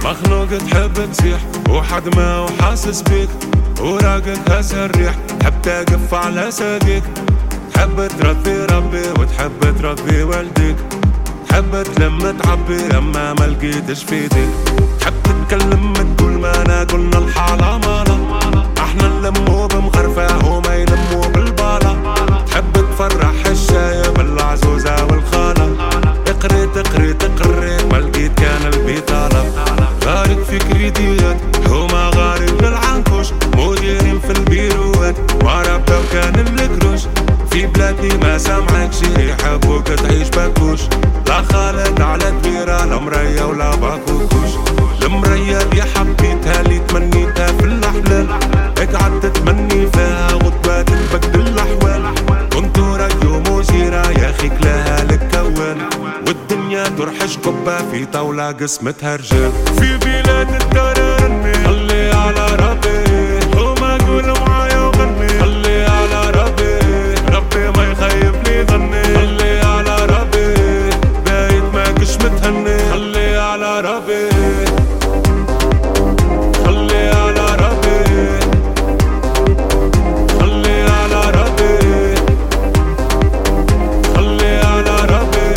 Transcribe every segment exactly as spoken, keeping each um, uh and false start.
مخنوق تحب تصيح وحد ما وحاسس بيك وراقك هسه الريح تحب تقف على ساقيك تحب تربي ربي وتحب تربي والديك تحب تلم تعبي اما ما لقيتش فيديك تحب تتكلم تقول ما انا قلنا الحالة مالا احنا نلمو بمغرفة وما يلمو بالبالة تحب تفرح الشايب العزوزة والخالة تقري تقري تقري ما لقيت كان البيطالة غارق في كريديات هما غارق للعنكوش مديرين في البيروات وربطة وكان الكروش في بلادي ما سامعك شي يحبوك تعيش باكوش لا خالد على كبيرة لا مريا ولا باكوكوش المريا اللي حبيتها اللي تمنيتها في الأحلام اقعد تتمني فيها غطبات تبدل الأحوال كنتو ريو مزيرة يا أخي كلاها لك كوان والدنيا ترحش قبة في طاولة قسمتها رجال في بلاد الترني خلي على ربي وما قول معايا وغني خلي على ربي ربي ما يخيبني ظني خلي على ربي بايت ما كش متهني خلي على ربي خلي على ربي خلي على ربي خلي على ربي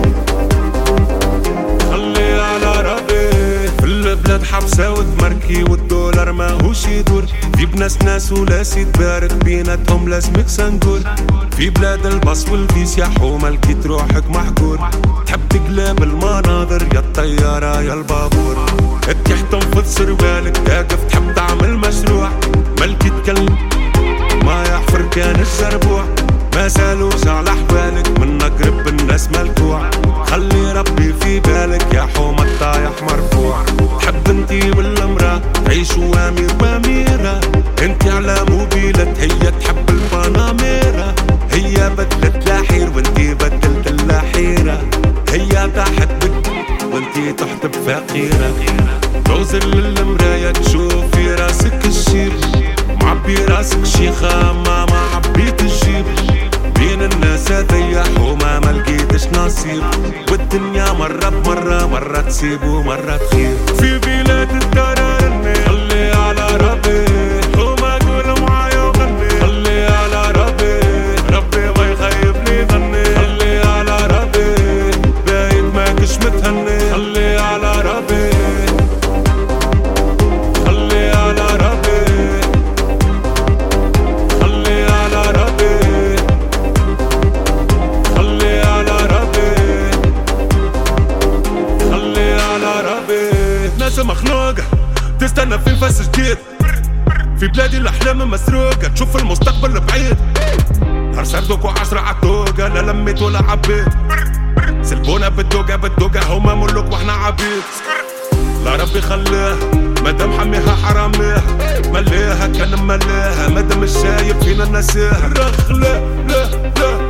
خلي على ربي في البلاد حبسة وتمركي والدولار ماهوش يدور في بناس ناس ولاسي تبارك بيناتهم لازمك سنقول في بلاد البص والفيس يا حومة روحك محقور تحب تقلب المناظر يا الطيارة يا البابور تح تنفض سروالك تاقف تحب تعمل مشروع ملكي تكلم ما يحفر كان الزربوع ما سالوش على احوالك من اقرب الناس ملكوع خلي ربي في بالك يا حومة الطايح مرفوع تحب انتي والمرأة تعيشوا امير واميرة انتي على موبيلة هي تحب الباناميرا هي بدلت لاحير وانتي بدلت اللاحيرة هي تحت بك وانتي تحت بفقيرة توزن للمراية تشوف في راسك الشيب معبي راسك شيخة ما ما عبيت الجيب بين الناس اتيح وما ما لقيتش نصيب والدنيا مرة بمرة مرة تسيب ومرة تخيب في بلاد الترني خلي على ربي وما قول معايا وغني خلي على ربي ربي ما يخيبني ظني خلي على ربي بايت ما كش متهني خلي على ربي خلي على ربي خلي على ربي خلي على ربي خلي على ربي ناس مخنوقة تستنى في نفس جديد في بلادي الأحلام مسروقة تشوف المستقبل بعيد نهار سردوك وعشرة عالطوقة لا لميت ولا عبيت سلبونا بالدوقة بالدوقة هما ملوك واحنا عبيد لا ربي خليها مادام حميها حراميها مليها كان مليها مادام مش شايف فينا نسيها رخ لا لا لا